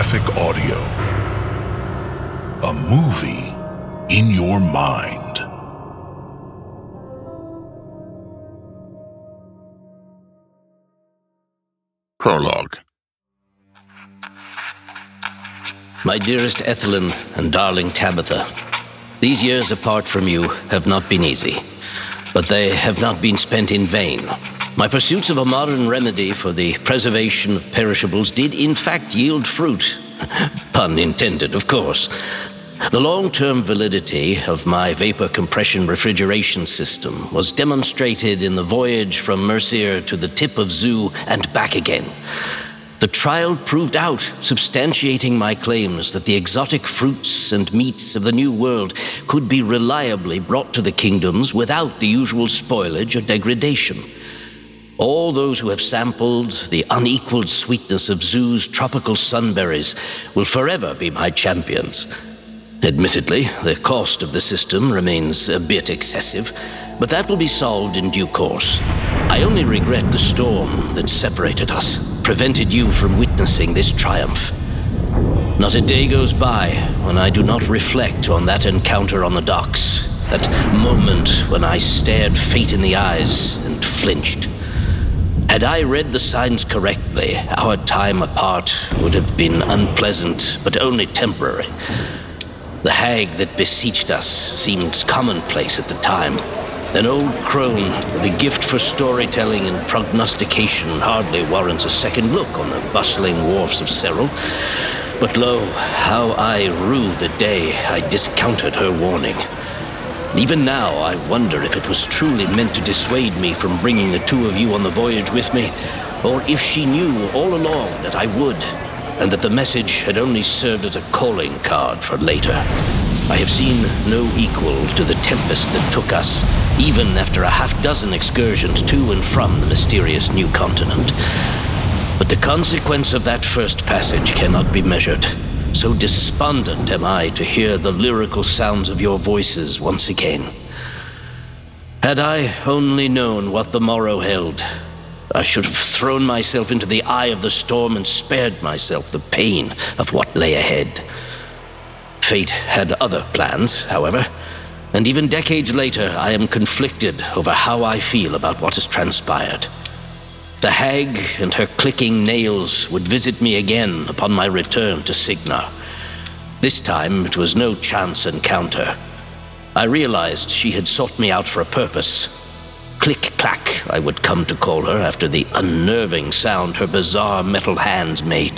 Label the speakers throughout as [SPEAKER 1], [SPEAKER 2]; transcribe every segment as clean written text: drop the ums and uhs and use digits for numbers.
[SPEAKER 1] Holographic audio. A movie in your mind. Prologue.
[SPEAKER 2] My dearest Ethelyn and darling Tabitha, these years apart from you have not been easy, but they have not been spent in vain. My pursuits of a modern remedy for the preservation of perishables did in fact yield fruit. Pun intended, of course. The long-term validity of my vapor compression refrigeration system was demonstrated in the voyage from Mercier to the tip of Zoo and back again. The trial proved out, substantiating my claims that the exotic fruits and meats of the New World could be reliably brought to the kingdoms without the usual spoilage or degradation. All those who have sampled the unequaled sweetness of Zoo's tropical sunberries will forever be my champions. Admittedly, the cost of the system remains a bit excessive, but that will be solved in due course. I only regret the storm that separated us, prevented you from witnessing this triumph. Not a day goes by when I do not reflect on that encounter on the docks, that moment when I stared fate in the eyes and flinched. Had I read the signs correctly, our time apart would have been unpleasant, but only temporary. The hag that beseeched us seemed commonplace at the time. An old crone with a gift for storytelling and prognostication hardly warrants a second look on the bustling wharfs of Serral. But lo, how I rue the day I discounted her warning. Even now, I wonder if it was truly meant to dissuade me from bringing the two of you on the voyage with me, or if she knew all along that I would, and that the message had only served as a calling card for later. I have seen no equal to the tempest that took us, even after a half-dozen excursions to and from the mysterious new continent. But the consequence of that first passage cannot be measured. So despondent am I to hear the lyrical sounds of your voices once again. Had I only known what the morrow held, I should have thrown myself into the eye of the storm and spared myself the pain of what lay ahead. Fate had other plans, however, and even decades later I am conflicted over how I feel about what has transpired. The hag and her clicking nails would visit me again upon my return to Signar. This time it was no chance encounter. I realized she had sought me out for a purpose. Click-clack, I would come to call her after the unnerving sound her bizarre metal hands made.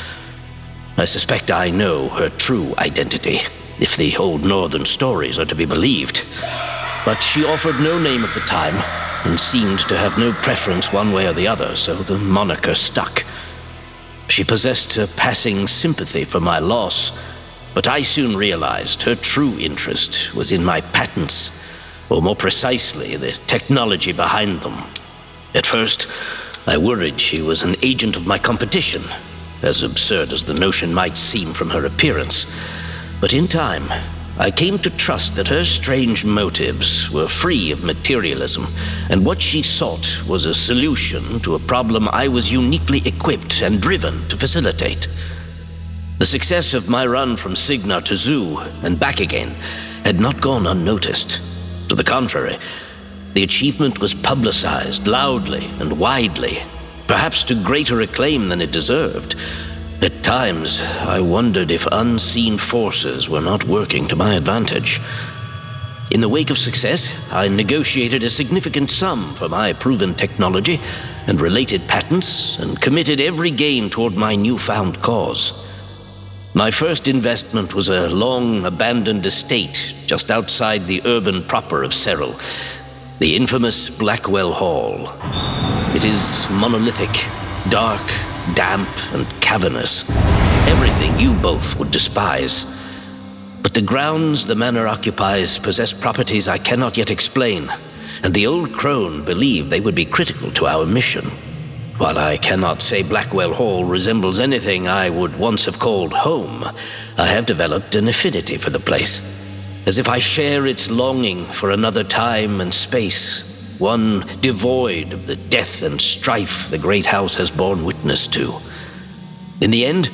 [SPEAKER 2] I suspect I know her true identity, if the old northern stories are to be believed. But she offered no name at the time, and seemed to have no preference one way or the other, so the moniker stuck. She possessed a passing sympathy for my loss, but I soon realized her true interest was in my patents, or more precisely, the technology behind them. At first, I worried she was an agent of my competition, as absurd as the notion might seem from her appearance. But in time, I came to trust that her strange motives were free of materialism, and what she sought was a solution to a problem I was uniquely equipped and driven to facilitate. The success of my run from Signar to Zoo and back again had not gone unnoticed. To the contrary, the achievement was publicized loudly and widely, perhaps to greater acclaim than it deserved. At times, I wondered if unseen forces were not working to my advantage. In the wake of success, I negotiated a significant sum for my proven technology and related patents, and committed every gain toward my newfound cause. My first investment was a long-abandoned estate just outside the urban proper of Serral, the infamous Blackwell Hall. It is monolithic, dark, damp, and cavernous. Everything you both would despise. But the grounds the manor occupies possess properties I cannot yet explain, and the old crone believed they would be critical to our mission. While I cannot say Blackwell Hall resembles anything I would once have called home, I have developed an affinity for the place, as if I share its longing for another time and space, one devoid of the death and strife the great house has borne witness to. In the end,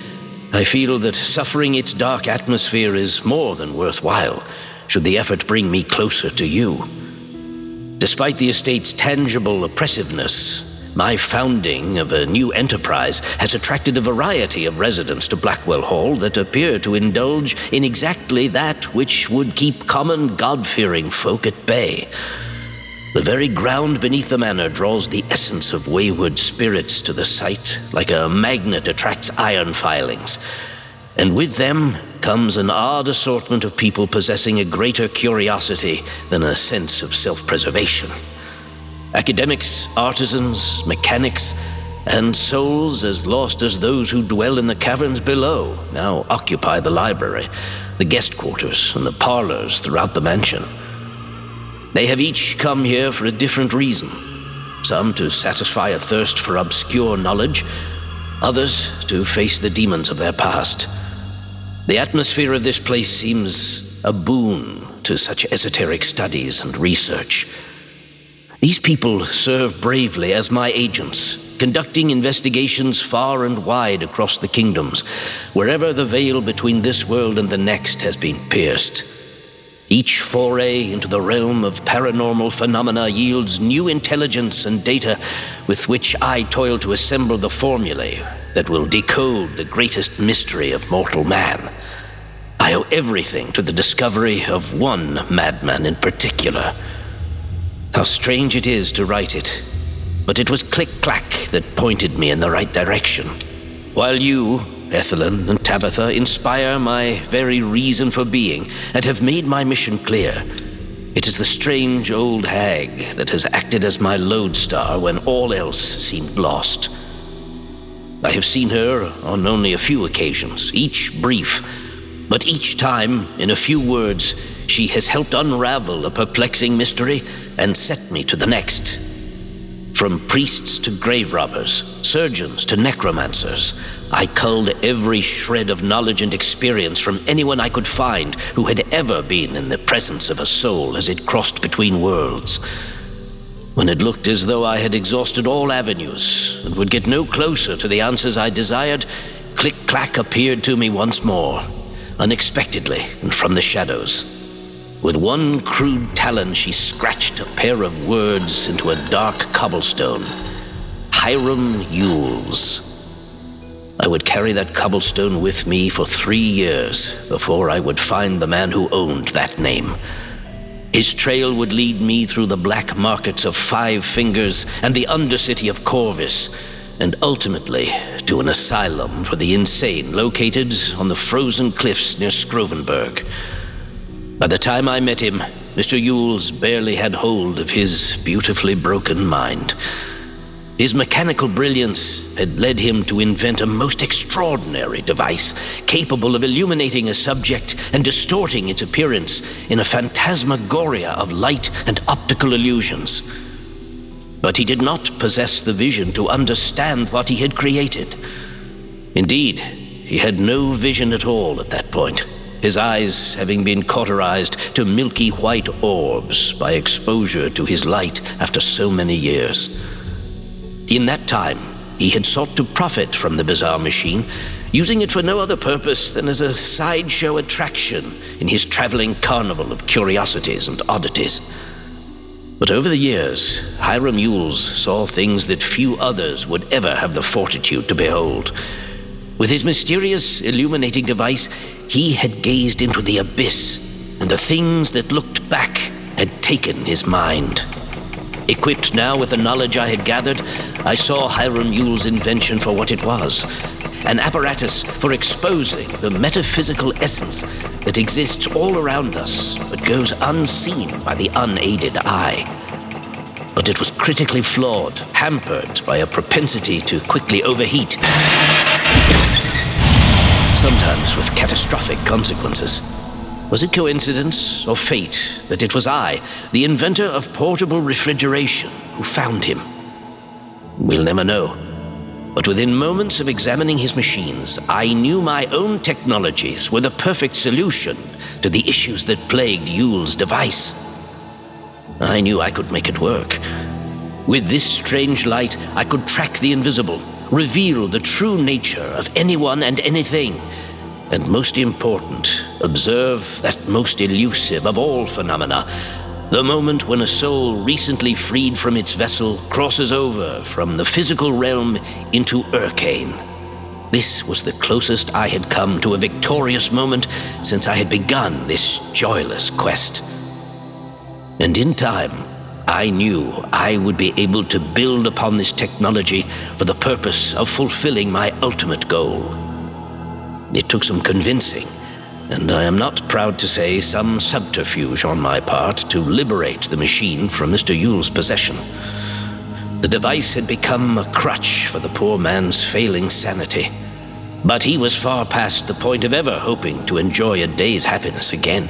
[SPEAKER 2] I feel that suffering its dark atmosphere is more than worthwhile, should the effort bring me closer to you. Despite the estate's tangible oppressiveness, my founding of a new enterprise has attracted a variety of residents to Blackwell Hall that appear to indulge in exactly that which would keep common God-fearing folk at bay. The very ground beneath the manor draws the essence of wayward spirits to the site, like a magnet attracts iron filings. And with them comes an odd assortment of people possessing a greater curiosity than a sense of self-preservation. Academics, artisans, mechanics, and souls as lost as those who dwell in the caverns below now occupy the library, the guest quarters, and the parlors throughout the mansion. They have each come here for a different reason. Some to satisfy a thirst for obscure knowledge, others to face the demons of their past. The atmosphere of this place seems a boon to such esoteric studies and research. These people serve bravely as my agents, conducting investigations far and wide across the kingdoms, wherever the veil between this world and the next has been pierced. Each foray into the realm of paranormal phenomena yields new intelligence and data with which I toil to assemble the formulae that will decode the greatest mystery of mortal man. I owe everything to the discovery of one madman in particular. How strange it is to write it, but it was Click-Clack that pointed me in the right direction. While you, Ethelyn and Tabitha, inspire my very reason for being and have made my mission clear, it is the strange old hag that has acted as my lodestar when all else seemed lost. I have seen her on only a few occasions, each brief, but each time, in a few words, she has helped unravel a perplexing mystery and set me to the next. From priests to grave robbers, surgeons to necromancers, I culled every shred of knowledge and experience from anyone I could find who had ever been in the presence of a soul as it crossed between worlds. When it looked as though I had exhausted all avenues and would get no closer to the answers I desired, Click-Clack appeared to me once more, unexpectedly and from the shadows. With one crude talon, she scratched a pair of words into a dark cobblestone. Hiram Yules. I would carry that cobblestone with me for 3 years before I would find the man who owned that name. His trail would lead me through the black markets of Five Fingers and the undercity of Corvus, and ultimately to an asylum for the insane located on the frozen cliffs near Skrovenberg. By the time I met him, Mr. Yules barely had hold of his beautifully broken mind. His mechanical brilliance had led him to invent a most extraordinary device, capable of illuminating a subject and distorting its appearance in a phantasmagoria of light and optical illusions. But he did not possess the vision to understand what he had created. Indeed, he had no vision at all at that point, his eyes having been cauterized to milky white orbs by exposure to his light after so many years. In that time, he had sought to profit from the bizarre machine, using it for no other purpose than as a sideshow attraction in his traveling carnival of curiosities and oddities. But over the years, Hiram Yules saw things that few others would ever have the fortitude to behold. With his mysterious illuminating device, he had gazed into the abyss, and the things that looked back had taken his mind. Equipped now with the knowledge I had gathered, I saw Hiram Yules' invention for what it was, an apparatus for exposing the metaphysical essence that exists all around us but goes unseen by the unaided eye. But it was critically flawed, hampered by a propensity to quickly overheat, sometimes with catastrophic consequences. Was it coincidence or fate that it was I, the inventor of portable refrigeration, who found him? We'll never know. But within moments of examining his machines, I knew my own technologies were the perfect solution to the issues that plagued Yules' device. I knew I could make it work. With this strange light, I could track the invisible, reveal the true nature of anyone and anything, and most important, observe that most elusive of all phenomena, the moment when a soul recently freed from its vessel crosses over from the physical realm into Urkane. This was the closest I had come to a victorious moment since I had begun this joyless quest. And in time, I knew I would be able to build upon this technology for the purpose of fulfilling my ultimate goal. It took some convincing, and I am not proud to say some subterfuge on my part to liberate the machine from Mr. Yule's possession. The device had become a crutch for the poor man's failing sanity, but he was far past the point of ever hoping to enjoy a day's happiness again.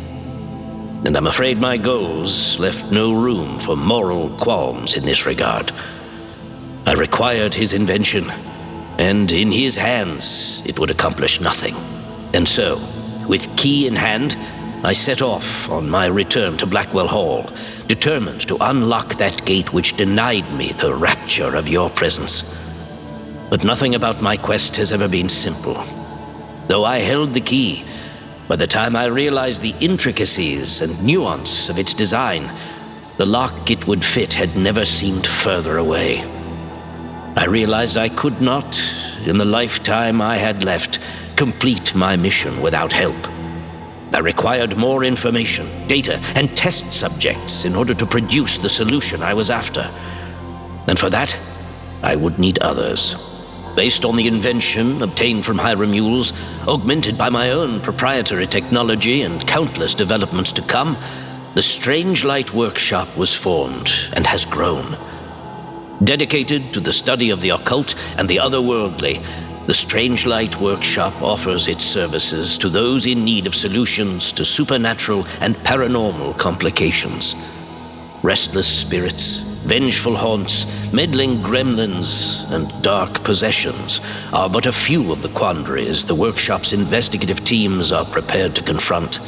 [SPEAKER 2] And I'm afraid my goals left no room for moral qualms in this regard. I required his invention, and in his hands it would accomplish nothing. And so, with key in hand, I set off on my return to Blackwell Hall, determined to unlock that gate which denied me the rapture of your presence. But nothing about my quest has ever been simple. Though I held the key, by the time I realized the intricacies and nuance of its design, the lock it would fit had never seemed further away. I realized I could not, in the lifetime I had left, complete my mission without help. I required more information, data, and test subjects in order to produce the solution I was after. And for that, I would need others. Based on the invention obtained from Hiram Yules, augmented by my own proprietary technology and countless developments to come, the Strange Light Workshop was formed and has grown. Dedicated to the study of the occult and the otherworldly, the Strange Light Workshop offers its services to those in need of solutions to supernatural and paranormal complications. Restless spirits, vengeful haunts, meddling gremlins, and dark possessions are but a few of the quandaries the workshop's investigative teams are prepared to confront.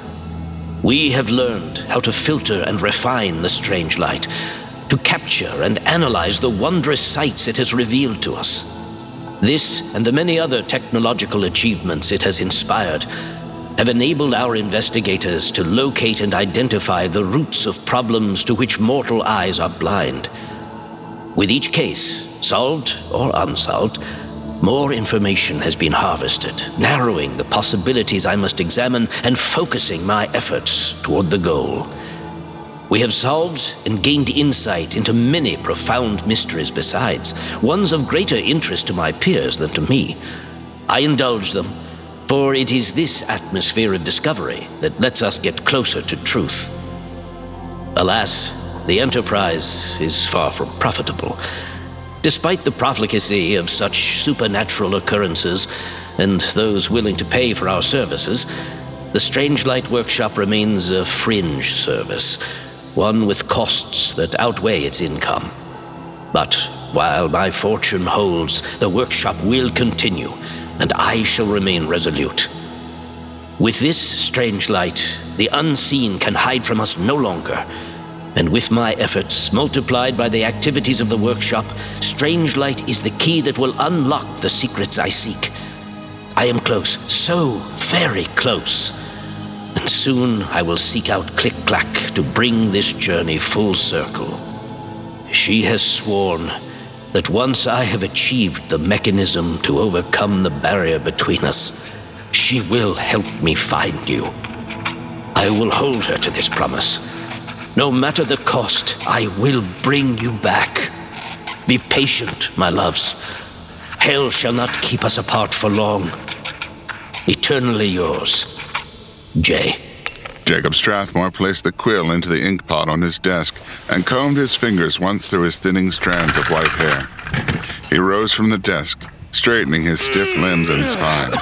[SPEAKER 2] We have learned how to filter and refine the strange light, to capture and analyze the wondrous sights it has revealed to us. This and the many other technological achievements it has inspired have enabled our investigators to locate and identify the roots of problems to which mortal eyes are blind. With each case, solved or unsolved, more information has been harvested, narrowing the possibilities I must examine and focusing my efforts toward the goal. We have solved and gained insight into many profound mysteries besides, ones of greater interest to my peers than to me. I indulge them, for it is this atmosphere of discovery that lets us get closer to truth. Alas, the enterprise is far from profitable. Despite the profligacy of such supernatural occurrences and those willing to pay for our services, the Strange Light Workshop remains a fringe service, one with costs that outweigh its income. But while my fortune holds, the workshop will continue, and I shall remain resolute. With this strange light, the unseen can hide from us no longer, and with my efforts multiplied by the activities of the workshop, Strange Light is the key that will unlock the secrets I seek. I am close, so very close, and soon I will seek out Click-Clack to bring this journey full circle. She has sworn that once I have achieved the mechanism to overcome the barrier between us, she will help me find you. I will hold her to this promise. No matter the cost, I will bring you back. Be patient, my loves. Hell shall not keep us apart for long. Eternally yours, Jay.
[SPEAKER 3] Jacob Strathmore placed the quill into the ink pot on his desk and combed his fingers once through his thinning strands of white hair. He rose from the desk, straightening his stiff limbs and spine.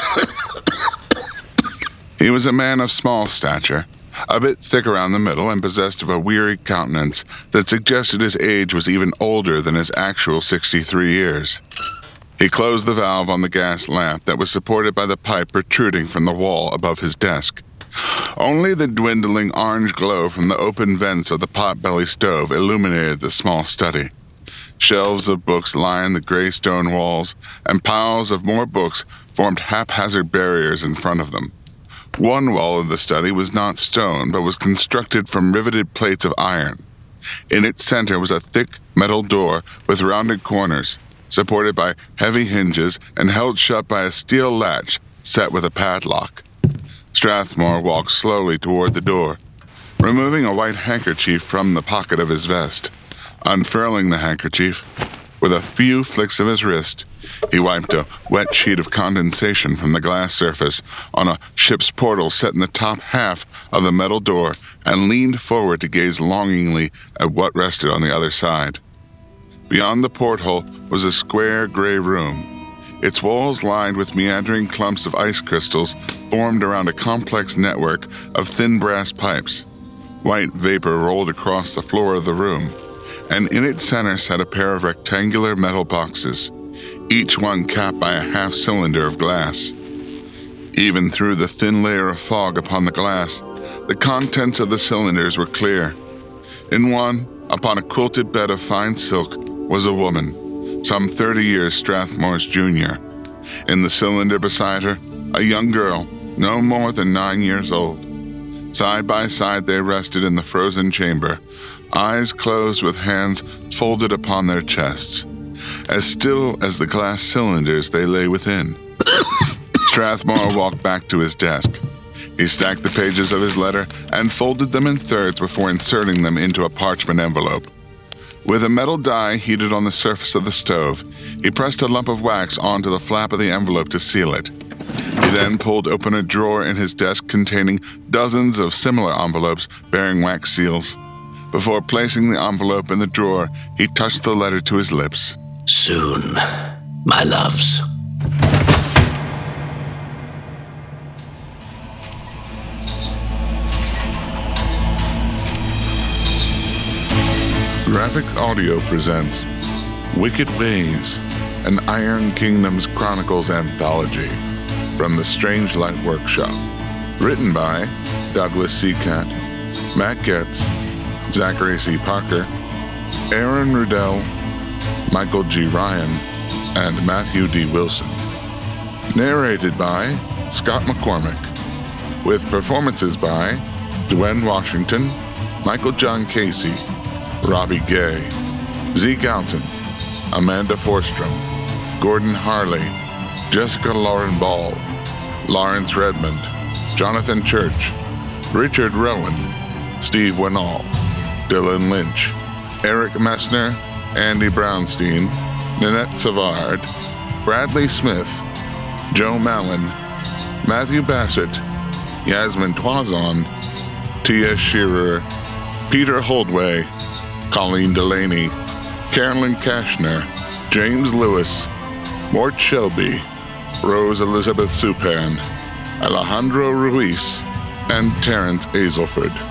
[SPEAKER 3] He was a man of small stature, a bit thick around the middle and possessed of a weary countenance that suggested his age was even older than his actual 63 years. He closed the valve on the gas lamp that was supported by the pipe protruding from the wall above his desk. Only the dwindling orange glow from the open vents of the potbelly stove illuminated the small study. Shelves of books lined the gray stone walls, and piles of more books formed haphazard barriers in front of them. One wall of the study was not stone, but was constructed from riveted plates of iron. In its center was a thick metal door with rounded corners, supported by heavy hinges and held shut by a steel latch set with a padlock. Strathmore walked slowly toward the door, removing a white handkerchief from the pocket of his vest. Unfurling the handkerchief, with a few flicks of his wrist, he wiped a wet sheet of condensation from the glass surface on a ship's portal set in the top half of the metal door and leaned forward to gaze longingly at what rested on the other side. Beyond the porthole was a square gray room, its walls lined with meandering clumps of ice crystals formed around a complex network of thin brass pipes. White vapor rolled across the floor of the room, and in its center sat a pair of rectangular metal boxes, each one capped by a half-cylinder of glass. Even through the thin layer of fog upon the glass, the contents of the cylinders were clear. In one, upon a quilted bed of fine silk, was a woman, some 30 years Strathmore's junior. In the cylinder beside her, a young girl, no more than 9 years old. Side by side they rested in the frozen chamber, eyes closed with hands folded upon their chests. As still as the glass cylinders they lay within. Strathmore walked back to his desk. He stacked the pages of his letter and folded them in thirds before inserting them into a parchment envelope. With a metal die heated on the surface of the stove, he pressed a lump of wax onto the flap of the envelope to seal it. He then pulled open a drawer in his desk containing dozens of similar envelopes bearing wax seals. Before placing the envelope in the drawer, he touched the letter to his lips.
[SPEAKER 2] Soon, my loves.
[SPEAKER 3] Graphic Audio presents Wicked Ways, an Iron Kingdoms Chronicles anthology from the Strange Light Workshop. Written by Douglas C. Catt, Matt Getz, Zachary C. Parker, Aaron Rudell, Michael G. Ryan, and Matthew D. Wilson. Narrated by Scott McCormick, with performances by Dwayne Washington, Michael John Casey, Robbie Gay, Zeke Alton, Amanda Forstrom, Gordon Harley, Jessica Lauren Ball, Lawrence Redmond, Jonathan Church, Richard Rowan, Steve Winall, Dylan Lynch, Eric Messner, Andy Brownstein, Nanette Savard, Bradley Smith, Joe Mallon, Matthew Bassett, Yasmin Toison, Tia Shearer, Peter Holdway, Colleen Delaney, Carolyn Kashner, James Lewis, Mort Shelby, Rose Elizabeth Supan, Alejandro Ruiz, and Terrence Azelford.